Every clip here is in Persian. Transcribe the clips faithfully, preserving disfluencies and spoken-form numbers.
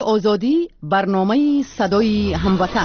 آزادی برنامه صدای هموطن.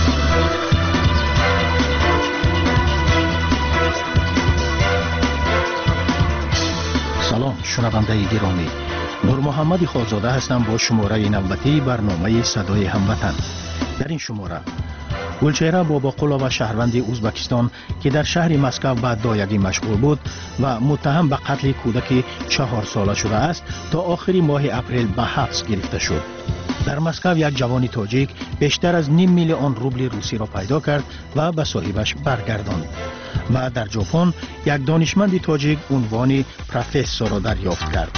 سلام شنونده گرامی، نور محمد خالزاده هستم با شماره نوبتی برنامه صدای هموطن. در این شماره گلچهره باباقولا و شهروند ازبکستان که در شهر مسکو به دایگی مشغول بود و متهم به قتل کودک چهار ساله شده است تا آخر ماه اپریل به حبس گرفته شد. در مسکو یک جوان تاجیک بیشتر از نیم میلیون روبل روسی را پیدا کرد و به صاحبش برگرداند. و در ژاپن یک دانشمند تاجیک عنوان پروفسور را دریافت کرد.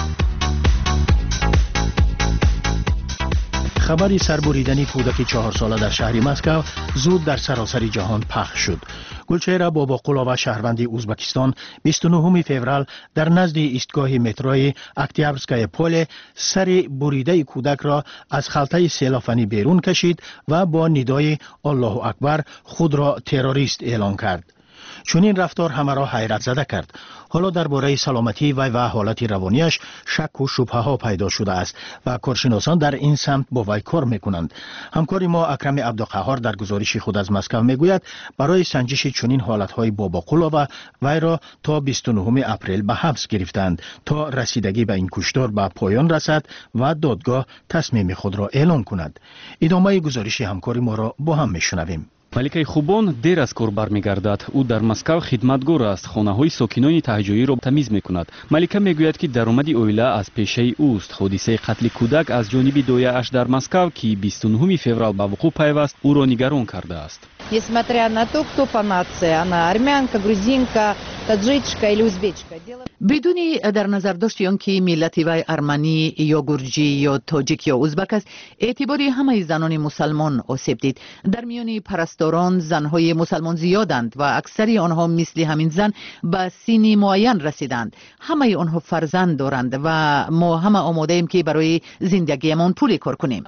خبری سربریدن کودک چهار ساله در شهر مسکو زود در سراسر جهان پخش شد. گلچهره باباقولا و شهروند ازبکستان بیست و نهم فوریه در نزد ایستگاه متروی اکتیابرسکای پل سر بریده کودک را از خلطه سیلافنی بیرون کشید و با ندای الله اکبر خود را تروریست اعلان کرد. چون این رفتار همه را حیرت زده کرد. حالا درباره سلامتی وی و حالت روانیش شک و شبهه ها پیدا شده است و کارشناسان در این سمت با وی کار میکنند. همکار ما اکرم عبدالقهار در گزارش خود از مسکو میگوید برای سنجش چنین حالت های باباقولا و وی را تا بیست و نهم اپریل به حبس گرفتند تا رسیدگی به این کشتار به پایان رسد و دادگاه تصمیم خود را اعلان کند. ادامه گزارش همکار ما را با هم میشنویم. маликаи хубон дер аз кор бармегардад. ӯ дар маскав хидматгор аст. хонаҳои сокинони таҳҷоиро тамиз мекунад. малика мегӯяд ки даромади оила аз пешаи ӯст. ҳодисаи қатли кӯдак аз ҷониби дояаш дар маскав ки бисту нӯҳуми феврал ба вуқӯъ пайваст ӯро нигарон кардааст. Несмотря на то, кто по нации, она армянка, грузинка, таджичка или узбечка. بدون در نظر داشت آن که ملت وی ارمنی یا گرجی یا تاجیک یا ازبک است، اعتباری همه زنان مسلمان آسیب دید. در میان پرستاران زنهای مسلمان زیادند و اکثر آنها مثل همین زن به سن معین رسیدند. همه آنها فرزند دارند و ما همه آماده ایم که برای زندگیمان پولی کار کنیم.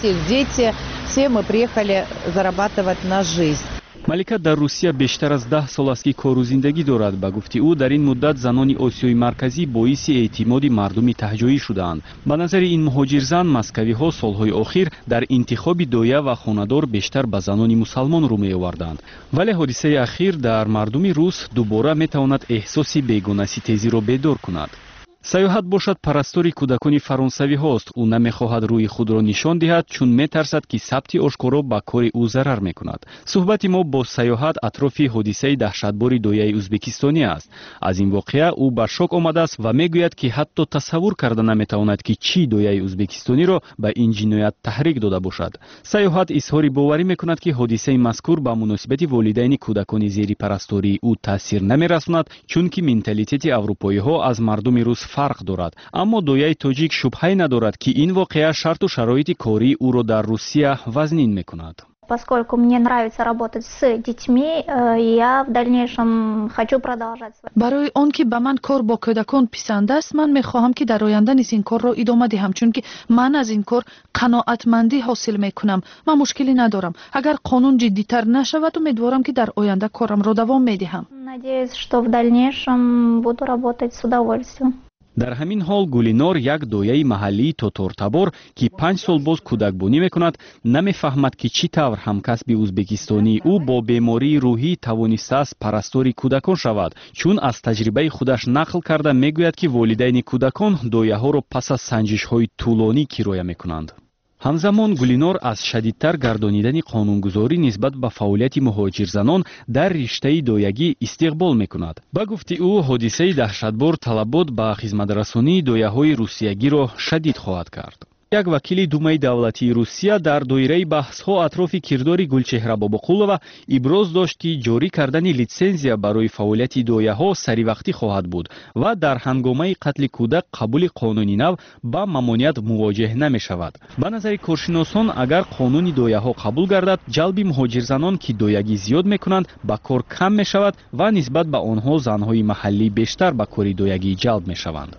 малика дар русия бештар аз даҳ сол аст ки кору зиндагӣ дорад. ба гуфти ӯ дар ин муддат занони осиёи марказӣ боиси эътимоди мардуми таҳҷоӣ шудаанд. ба назари ин муҳоҷирзан маскавиҳо солҳои охир дар интихоби доя ва хонадор бештар ба занони мусалмон рӯ меоварданд. вале ҳодисаи ахир дар мардуми рус дубора метавонад эҳсоси бегонаситезиро бедор кунад. саёҳат бошад парастори кӯдакони фаронсавиҳост. ӯ намехоҳад рӯи худро нишон диҳад, чун метарсад ки сабти ошкоро ба кори ӯ зарар мекунад. суҳбати мо бо саёҳат атрофи ҳодисаи таҳшатбори дояи ӯзбекистонӣ аст. аз ин воқеа ӯ ба шок омадааст ва мегӯяд ки ҳатто тасаввур карда наметавонад ки чӣ дояи ӯзбекистониро ба ин ҷиноят таҳрик дода бошад. саёҳат изҳори боварӣ мекунад ки ҳодисаи мазкур ба муносибати волидайни кӯдакони зери парастории ӯ таъсир намерасонад, чунки менталитети аврупоиҳо аз мардуми рус фарқ дорад. аммо дояи тоҷик шубҳае надорад ки ин воқеа шарту шароити кории ӯро дар Русия вазнин мекунад. Поскольку мне нравится работать с детьми, я в дальнейшем хочу продолжать. برای آن که به من کار با کودکان پسند است، من میخواهم که در آینده نیز این کار را ادامه دهم، چون که من از این کار قناعتمندی حاصل میکنم. من مشکلی ندارم. اگر قانون جدی‌تر نشود، امیدوارم که در آینده کارم را دوام میدهم. Надеюсь, что в дальнейшем буду работать с удовольствием. дар ҳамин ҳол гулинор як дояи маҳаллии тотортабор ки панҷ сол боз кӯдакбонӣ мекунад намефаҳмад ки чӣ тавр ҳамкасби ӯзбекистонии ӯ бо бемории рӯҳӣ тавонистааст парастори кӯдакон шавад, чун аз таҷрибаи худаш нақл карда мегӯяд ки волидайни кӯдакон дояҳоро пас аз санҷишҳои тӯлонӣ кироя мекунанд. ҳамзамон гулинор аз шадидтар гардонидани қонунгузорӣ нисбат ба фаъолияти муҳоҷирзанон дар риштаи доягӣ истиқбол мекунад. ба гуфти ӯ ҳодисаи даҳшатбор талабот ба хизматрасонии дояҳои русиягиро шадид хоҳад кард. як вакили думаи давлатии Русия дар доираи баҳсҳо атрофи кирдори Гулчеҳра Бобоқулова иброз дошт ки ҷорӣ кардани литсензия барои фаъолияти дояҳо саривақтӣ хоҳад буд ва дар ҳангомаи қатли кӯдак қабули қонуни нав ба мамоният мувоҷеҳ намешавад. ба назари коршиносон агар қонуни дояҳо қабул гардад, ҷалби муҳоҷирзанон ки доягӣ зиёд мекунанд ба кор кам мешавад ва нисбат ба онҳо занҳои маҳаллӣ бештар ба кори доягӣ ҷалб мешаванд.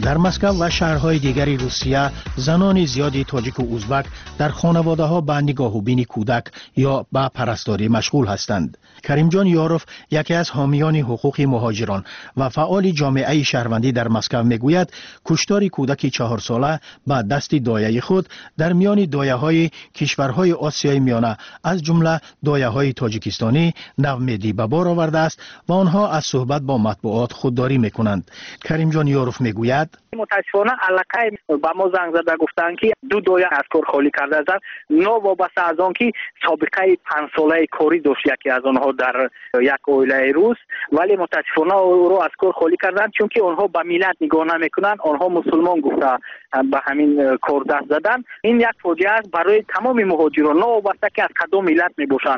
در مسکو و شهرهای دیگری روسیه زنان زیادی تاجیک و ازبک در خانواده ها به نگاه و بین کودک یا به پرستاری مشغول هستند. کریم جان یاروف یکی از حامیان حقوق مهاجران و فعال جامعه شهروندی در مسکو میگوید کشتار کودک چهار ساله به دست دایه خود در میان دایه های کشورهای آسیای میانه از جمله دایه های تاجیکستانی نومیدی به بار آورده است و آنها از صحبت با مطبوعات خودداری میکنند. کریم جان یاروف میگوید متاسفانه علاقه با ما زنگ زده گفتند که دو دایه از کار خالی کرده اند. نو وابسته از آن که سابقه پنج ساله کاری داشت یکی از آنها در یک عائله روس، ولی متاسفانه او را از کار خالی کردند چون که آنها به ملت نگاه نمیکنند، آنها مسلمان گفته به همین کار دست زدن. این یک فاجعه است برای تمام مهاجران، نو وابسته که از کدام ملت میباشند.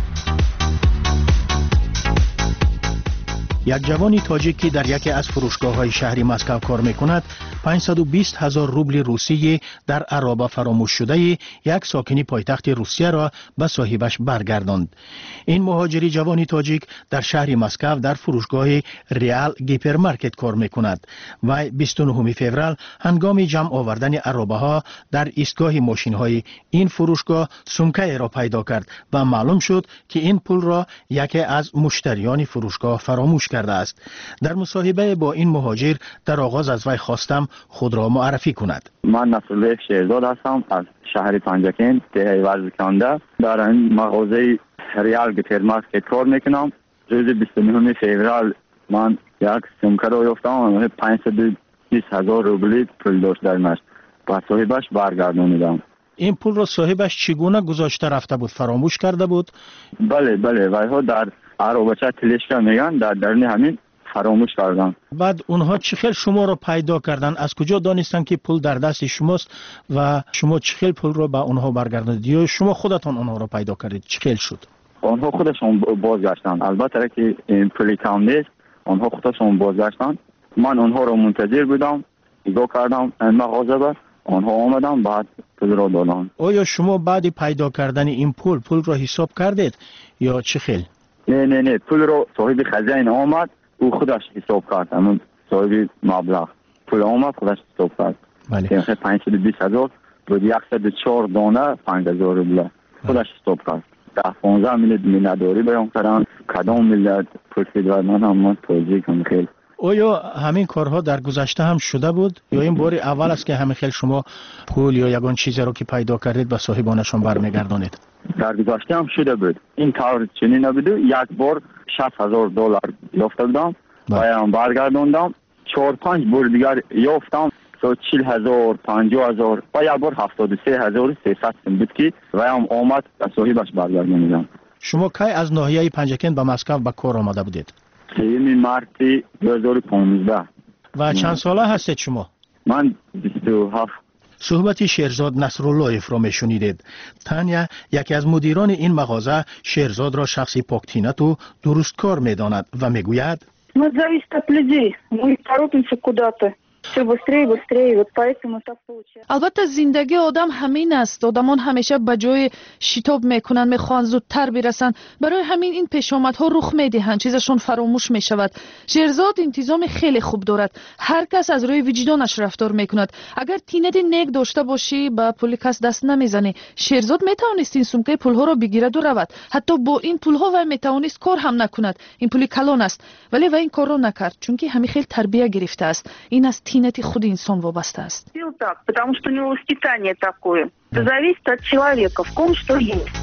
یک جوانی تاجیک که در یکی از فروشگاه‌های شهری مسکو کار می‌کند، پانصد و بیست هزار روبل روسی در عرابه فراموش شده یک ساکنی پایتخت روسیه را به صاحبش برگرداند. این مهاجری جوانی تاجیک در شهر مسکو در فروشگاه ریال گیپرمارکت کار می‌کند و بیست و نهم فوریه هنگام جمع آوردن عرابه‌ها در ایستگاه ماشین‌های این فروشگاه سومکه را پیدا کرد و معلوم شد که این پول را یکی از مشتریان فروشگاه فراموش کرده است. در مصاحبه با این مهاجر در آغاز از وی خواستم خود را معرفی کند. من نصرالله شیرزاد هستم از شهر پنجکین دهه ورزکنده. در این مغازه ریال گیپرمارکت کار میکنم. روز بیست و نهم فوریه من یک سومکه را یافتم، پانصد و بیست هزار روبل پول داشت در مش. با صاحبش برگردانیدم. این پول را صاحبش چگونه گذاشته رفته بود؟ فراموش کرده بود؟ بله بله، ولی ها در عربچه تلشکا میگن در درون همین فراموش کردن. بعد اونها چه خیلی شما رو پیدا کردن؟ از کجا دانستن که پول در دست شماست و شما چه خیلی پول رو به اونها برگرداندید یا شما خودتون اونها رو پیدا کردید؟ چه خیلی شد؟ آنها خودشون بازگشتن. البته که این پولی کم نیست، آنها خودشون بازگشتن. من اونها رو منتظر بودم، نگاه کردم این مغازه با آنها آمدن، بعد پول رو دادن. آیا شما بعد پیدا کردن این پول پول رو حساب کردید یا چه خیلی؟ نه نه نه، پول رو صاحب خزانه آمد، او خودش حساب کرد. همون صاحب مبلغ پول آمد خودش حساب کرد. بله. که پانصد و بیست هزار بود، صد و چهار دانه پنج هزار روبل خودش حساب کرد. ده پانزده ملت مینداری بیان کردن، کدام ملت پول فدرال من هم من توضیح کنم. خیلی آیا همین کارها در گذشته هم شده بود یا این بار اول است که همین خیلی شما پول یا یگان چیزی رو که پیدا کردید به صاحبانشون برمیگردانید؟ در گذشته هم شده بود. این طور چنین نبود. یک بار شصت هزار دلار یافته بودم و هم برگرداندم. چهار پنج بار دیگر یافتم سو چهل هزار پنجاه هزار و یک بار هفتاد و سه هزار و سیصد بود که و هم آمد به صاحبش برگرداندم. شما کی از ناحیه پنجکین به مسکو به کار آمده بودید؟ سوم مارس دو هزار و پانزده. و چند ساله هستید شما؟ من بیست و هفت. صحبت شیرزاد نصرالله را میشنیدید. تانیا یکی از مدیران این مغازه شیرزاد را شخصی پاکتینت و درستکار میداند و میگوید Мы зависит от людей. Мы торопимся куда-то. Все быстрее, быстрее, вот поэтому так получается. البته زندگی آدم همین است. آدمان همیشه به جای شتاب میکنن، میخوان زودتر برسن. برای همین این پیشامدها رخ میدهند، چیزشون فراموش میشود. شیرزاد انتظام خیلی خوب دارد. هر کس از روی وجدانش رفتار میکند. اگر تینت نیک داشته باشی با پول کس دست نمیزنی. شیرزاد میتوانست این سومکه پولها را بگیرد و رود. حتی با این پولها و میتوانست کار هم نکند. این پول کلان است. ولی و این کار را نکرد چون که همین خیلی تربیت گرفته است. این از تینت خود انسان وابسته است. Так, потому что у него воспитание такое. Это зависит от человека, в ком что есть.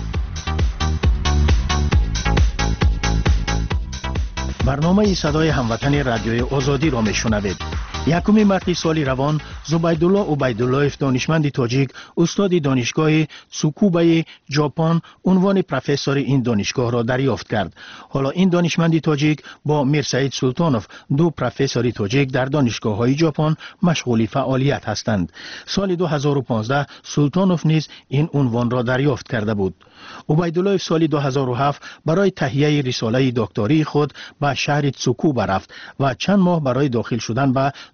برنامه صدای هموطن رادیوی آزادی را میشنوید. یکم مارس سال روان زبیدالله عبیداللهف دانشمند تاجیک استاد دانشگاه تسوکوبه ژاپن عنوان پروفسور این دانشگاه را دریافت کرد. حالا این دانشمند تاجیک با میرسعید سلطانوف دو پروفسور تاجیک در دانشگاه‌های ژاپن مشغول فعالیت هستند. سال دو هزار و پانزده سلطانوف نیز این عنوان را دریافت کرده بود. عبیدالله سال دو هزار و هفت برای تهیه رساله دکتری خود به شهر تسوکوبه رفت و چند ماه برای داخل شدن به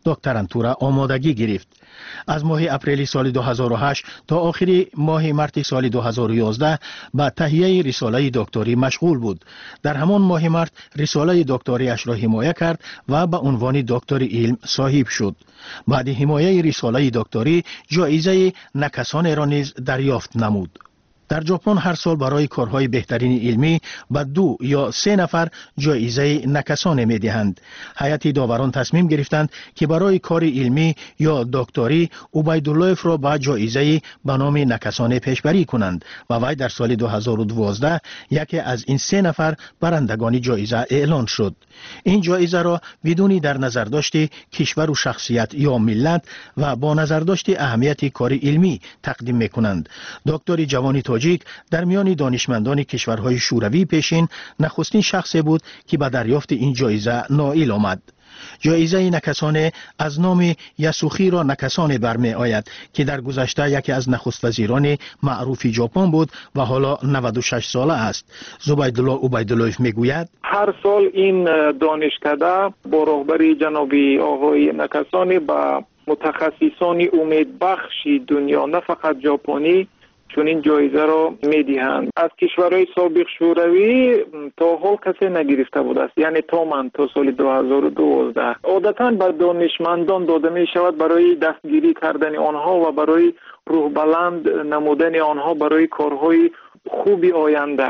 دکترانتورا آمادگی گرفت. از ماه اپریل سال دو هزار و هشت تا آخر ماه مارس سال دو هزار و یازده به تهیه رساله دکتری مشغول بود. در همان ماه مارس رساله دکتری اش را حمایت کرد و به عنوان دکتر علم صاحب شد. بعد حمایت رساله دکتری جایزه نکسان را نیز دریافت نمود. در ژاپن هر سال برای کارهای بهترین علمی به دو یا سه نفر جایزه نکسان می دهند. هیئت داوران تصمیم گرفتند که برای کار علمی یا دکتری عبیداللهف را به جایزه به نام نکسان پیشبری کنند و وی در سال دو هزار و دوازده یکی از این سه نفر برندگان جایزه اعلان شد. این جایزه را بدون در نظر داشته کشور و شخصیت یا ملت و با نظر داشته اهمیت کار علمی تقدیم می کنند. دکتر جوانی تاجیک در میان دانشمندان کشورهای شوروی پیشین نخستین شخصی بود که به دریافت این جایزه نائل آمد. جایزه نکسان از نام یاسوخی را نکسان برمی آید که در گذشته یکی از نخست وزیران معروف ژاپن بود و حالا نود و شش ساله است. زبیدالله عبیداللهف میگوید هر سال این دانشکده با رهبری جنابی آقای نکسانی با متخصصان امیدبخش دنیا نه فقط ژاپنی چون این جایزه را میدهند. از کشورهای سابق شوروی تا حال کسی نگرفته بود است، یعنی تا من تا سال دو هزار و دوازده. عادتا به دانشمندان داده می شود برای دستگیری کردن آنها و برای روح بلند نمودن آنها برای کارهای خوبی آینده.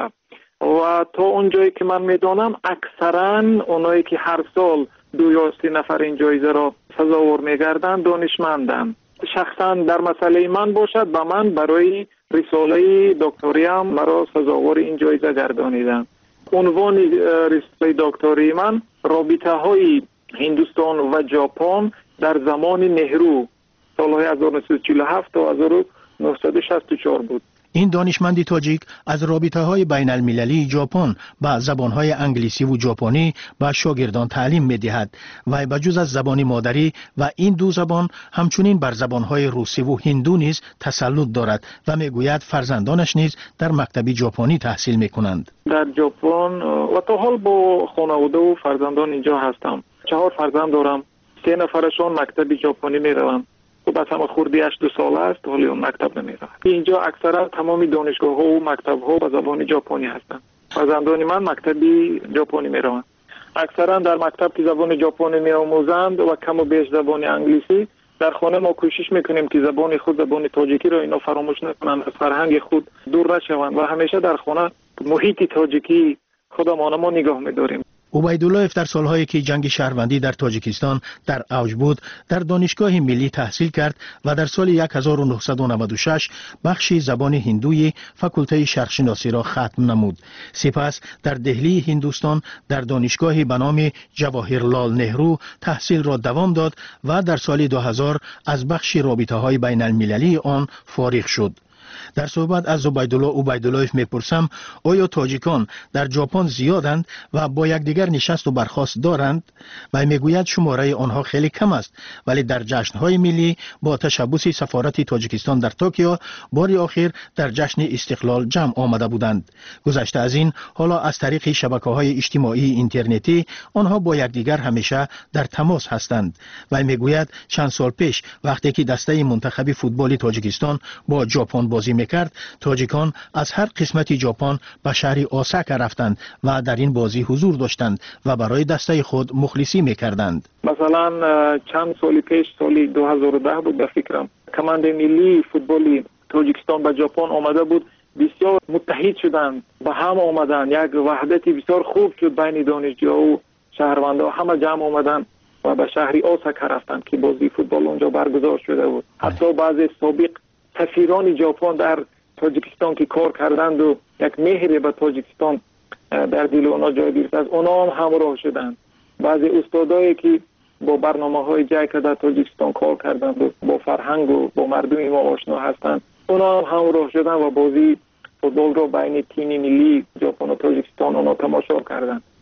و تا اونجایی که من میدانم اکثرا اونایی که هر سال دو یا سه نفر این جایزه را سزاوار میگردند دانشمندند. شخصا در مسئله من باشد به من برای رساله دکتری هم مرا سزاوار این جایزه گردانیدند. عنوان رساله دکتری من رابطه های هندوستان و ژاپن در زمان نهرو سالهای هزار و نهصد و چهل و هفت تا هزار و نهصد و شصت و چهار بود. این دانشمندی تاجیک از رابطه های بین المللی ژاپن با زبان های انگلیسی و ژاپنی به شاگردان تعلیم می دهد و به جز از زبان مادری و این دو زبان همچنین بر زبان های روسی و هندو نیز تسلط دارد و می گوید فرزندانش نیز در مکتب ژاپنی تحصیل می کنند. در ژاپن و تا حال با خانواده و فرزندان اینجا هستم. چهار فرزند دارم. سه نفرشون مکتب ژاپنی می روند. خب از همه خوردی هشت دو ساله است ولی اون مکتب نمیره. اینجا اکثرا تمامی دانشگاه ها و مکتب ها به زبان ژاپنی هستند. فرزندان من مکتبی ژاپنی میروند. اکثرا در مکتب که زبان ژاپنی میآموزند و کم و بیش زبان انگلیسی. در خانه ما کوشش میکنیم که زبان خود زبان تاجیکی را اینا فراموش نکنند، از فرهنگ خود دور نشوند و همیشه در خانه محیط تاجیکی خودمان ما نگاه میداریم. عبیداللهف در سالهایی که جنگ شهروندی در تاجیکستان در اوج بود در دانشگاه ملی تحصیل کرد و در سال هزار و نهصد و نود و شش بخش زبان هندوی فاکولته شرقشناسی را ختم نمود. سپس در دهلی هندوستان در دانشگاهی به نام جواهرلال نهرو تحصیل را دوام داد و در سال دو هزار از بخش رابطه های بین المللی آن فارغ شد. در صحبت از زبیدالله عبیداللهف میپرسم آیا تاجیکان در ژاپن زیادند و با یکدیگر نشست و برخاست دارند؟ و میگوید شماره آنها خیلی کم است ولی در جشن‌های ملی با تشبث سفارت تاجیکستان در توکیو بار آخر در جشن استقلال جمع آمده بودند. گذشته از این حالا از طریق شبکه‌های اجتماعی اینترنتی آنها با یکدیگر همیشه در تماس هستند. و میگوید چند سال پیش وقتی که دسته منتخب فوتبال تاجیکستان با ژاپن بازی میکرد تاجیکان از هر قسمت ژاپن به شهر اوساکا رفتند و در این بازی حضور داشتند و برای دسته خود مخلصی میکردند. مثلا چند سال پیش سال دو هزار و ده بود به فکرم کمانده ملی فوتبالی تاجیکستان به ژاپن آمده بود. بسیار متحد شدند به هم آمدند. یک وحدتی بسیار خوب شد بین دانشجوها و شهروندان. همه جمع آمدند و به شهر اوساکا رفتند که بازی فوتبال اونجا برگزار شده بود. حتی بعضی سابق سفیران ژاپن در تاجیکستان که کار کردند و یک مهر به تاجیکستان در دل اونا جای گرفت از اونا هم همراه شدند. بعضی استادایی که با برنامه‌های جای در تاجیکستان کار کردند و با فرهنگ و با مردم ما آشنا هستند اونا هم همراه شدند و بازی فوتبال رو بین تیم ملی ژاپن و تاجیکستان اونا تماشا کردند.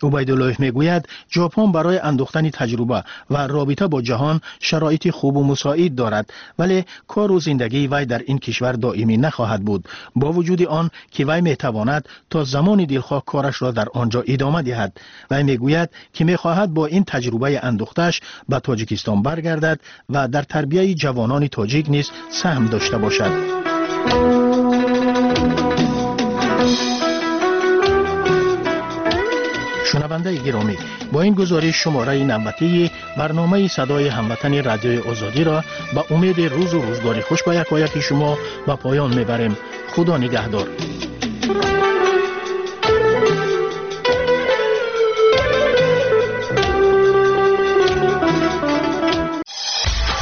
عبیدالله میگوید ژاپن برای اندوختن تجربه و رابطه با جهان شرایط خوب و مساعد دارد، ولی کار و زندگی وی در این کشور دائمی نخواهد بود، با وجود آن که وی میتواند تا زمان دلخواه کارش را در آنجا ادامه دهد. وی میگوید که میخواهد با این تجربه اندوختش به تاجیکستان برگردد و در تربیت جوانان تاجیک نیز سهم داشته باشد. شنونده گرامی، با این گزارش شماره نوبتی برنامه صدای هموطن رادیوی آزادی را به امید روز و روزگار خوش به یکایک شما به پایان میبریم. خدا نگهدار.